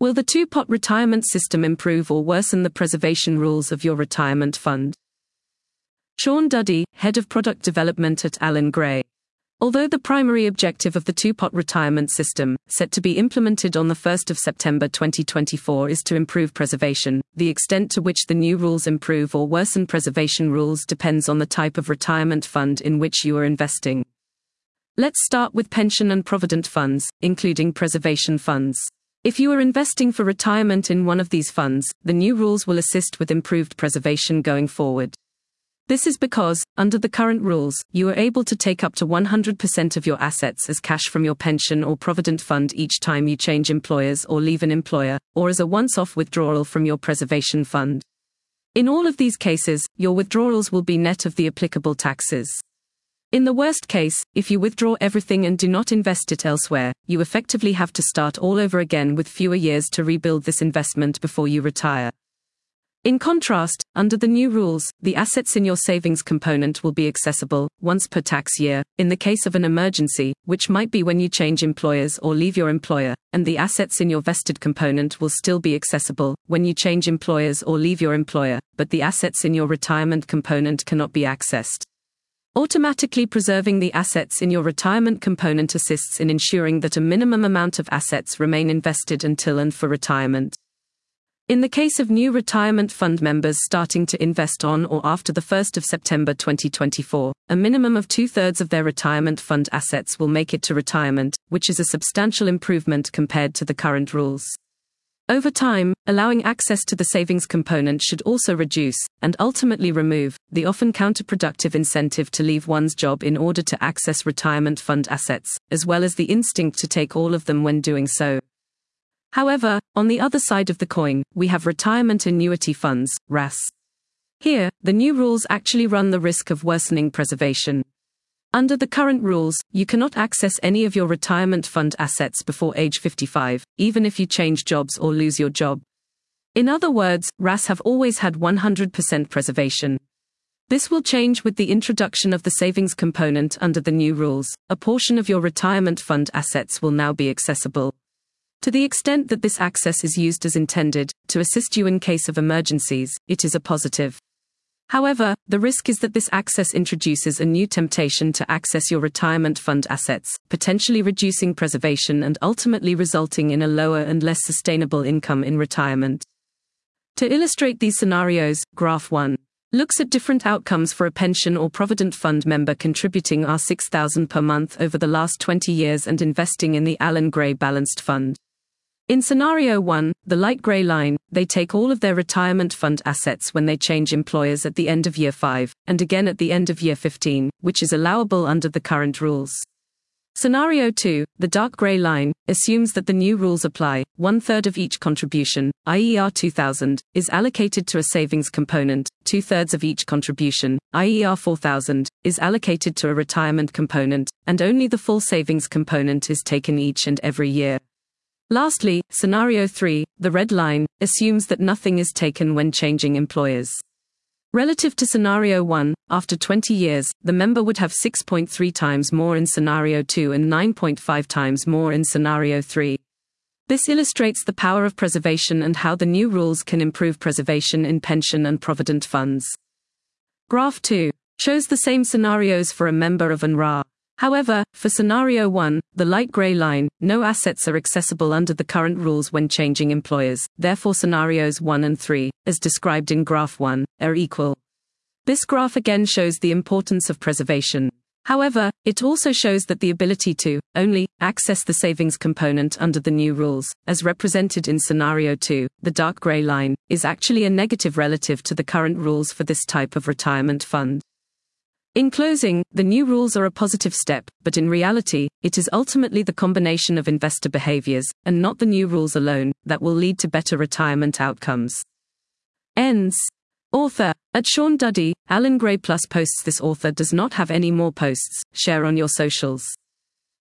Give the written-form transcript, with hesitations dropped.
Will the two-pot retirement system improve or worsen the preservation rules of your retirement fund? Sean Duddy, Head of Product Development at Allan Gray. Although the primary objective of the two-pot retirement system, set to be implemented on the 1st of September 2024, is to improve preservation, the extent to which the new rules improve or worsen preservation rules depends on the type of retirement fund in which you are investing. Let's start with pension and provident funds, including preservation funds. If you are investing for retirement in one of these funds, the new rules will assist with improved preservation going forward. This is because, under the current rules, you are able to take up to 100% of your assets as cash from your pension or provident fund each time you change employers or leave an employer, or as a once-off withdrawal from your preservation fund. In all of these cases, your withdrawals will be net of the applicable taxes. In the worst case, if you withdraw everything and do not invest it elsewhere, you effectively have to start all over again with fewer years to rebuild this investment before you retire. In contrast, under the new rules, the assets in your savings component will be accessible, once per tax year, in the case of an emergency, which might be when you change employers or leave your employer, and the assets in your vested component will still be accessible, when you change employers or leave your employer, but the assets in your retirement component cannot be accessed. Automatically preserving the assets in your retirement component assists in ensuring that a minimum amount of assets remain invested until and for retirement. In the case of new retirement fund members starting to invest on or after the 1st of September 2024, a minimum of 2/3 of their retirement fund assets will make it to retirement, which is a substantial improvement compared to the current rules. Over time, allowing access to the savings component should also reduce, and ultimately remove, the often counterproductive incentive to leave one's job in order to access retirement fund assets, as well as the instinct to take all of them when doing so. However, on the other side of the coin, we have retirement annuity funds, RAS. Here, the new rules actually run the risk of worsening preservation. Under the current rules, you cannot access any of your retirement fund assets before age 55, even if you change jobs or lose your job. In other words, RAS have always had 100% preservation. This will change with the introduction of the savings component under the new rules. A portion of your retirement fund assets will now be accessible. To the extent that this access is used as intended, to assist you in case of emergencies, it is a positive. However, the risk is that this access introduces a new temptation to access your retirement fund assets, potentially reducing preservation and ultimately resulting in a lower and less sustainable income in retirement. To illustrate these scenarios, Graph 1 looks at different outcomes for a pension or provident fund member contributing $6,000 per month over the last 20 years and investing in the Allan Gray Balanced Fund. In Scenario 1, the light gray line, they take all of their retirement fund assets when they change employers at the end of year 5, and again at the end of year 15, which is allowable under the current rules. Scenario 2, the dark gray line, assumes that the new rules apply. 1/3 of each contribution, i.e. $2,000, is allocated to a savings component, 2/3 of each contribution, i.e. $4,000, is allocated to a retirement component, and only the full savings component is taken each and every year. Lastly, Scenario 3, the red line, assumes that nothing is taken when changing employers. Relative to Scenario 1, after 20 years, the member would have 6.3 times more in Scenario 2 and 9.5 times more in Scenario 3. This illustrates the power of preservation and how the new rules can improve preservation in pension and provident funds. Graph 2 shows the same scenarios for a member of an RA. However, for Scenario 1, the light gray line, no assets are accessible under the current rules when changing employers, therefore Scenarios 1 and 3, as described in Graph 1, are equal. This graph again shows the importance of preservation. However, it also shows that the ability to, only, access the savings component under the new rules, as represented in Scenario 2, the dark gray line, is actually a negative relative to the current rules for this type of retirement fund. In closing, the new rules are a positive step, but in reality, it is ultimately the combination of investor behaviors, and not the new rules alone, that will lead to better retirement outcomes. Ends. Author. At Sean Duddy, Allan Gray Plus posts. This author does not have any more posts. Share on your socials.